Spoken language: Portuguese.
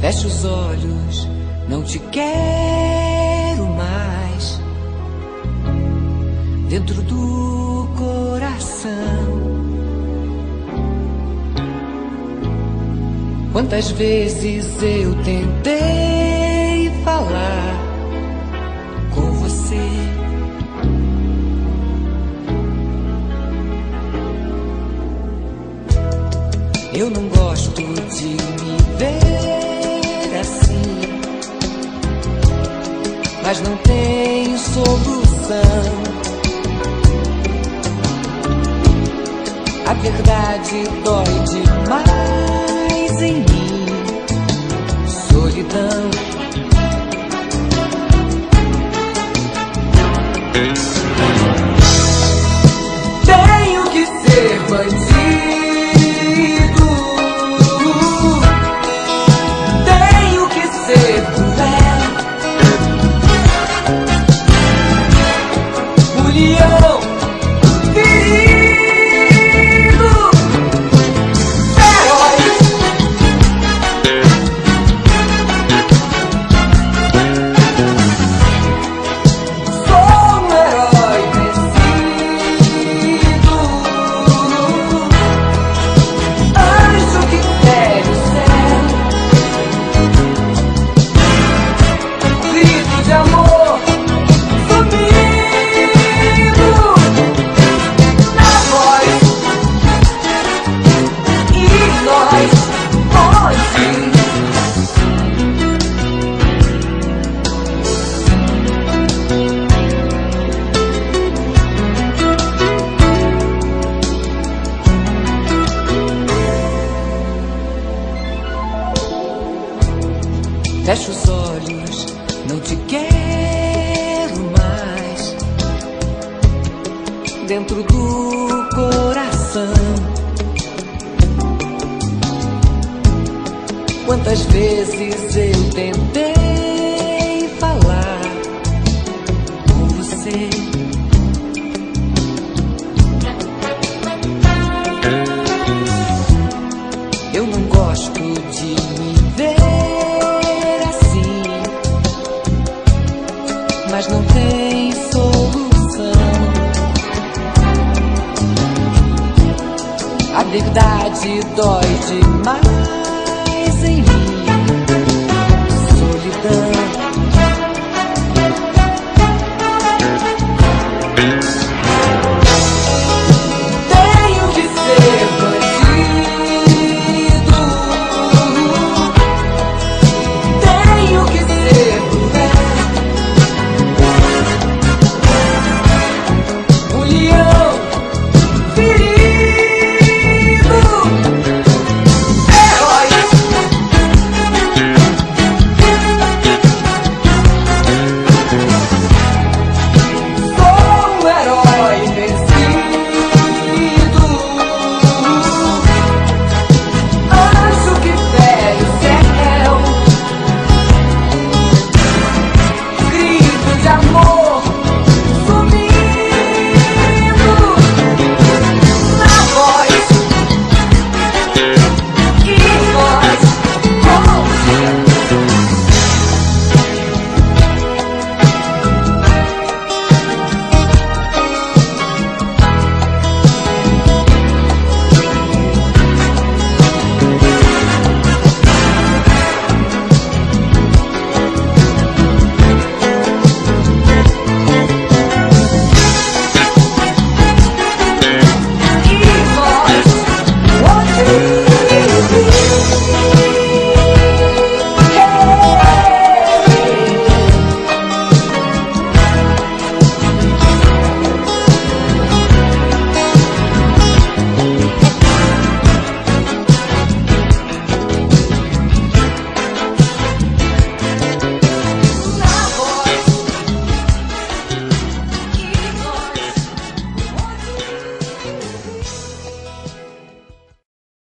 Fecha os olhos, não te quero mais dentro do coração. Quantas vezes eu tentei falar com você, eu não gosto de me ver assim, mas não tem solução. A verdade dói demais em mim, solidão. Tenho que ser bandido, tenho que ser cruel, leão, ferido, herói. Sou um herói vencido, anjo que fere o céu, grito de amor sumido na voz, e nós onde? Fecha os olhos, não te quero mais dentro do coração. Quantas vezes eu tentei falar com você, eu não gosto de me ver assim, mas não tem solução. A verdade dói demais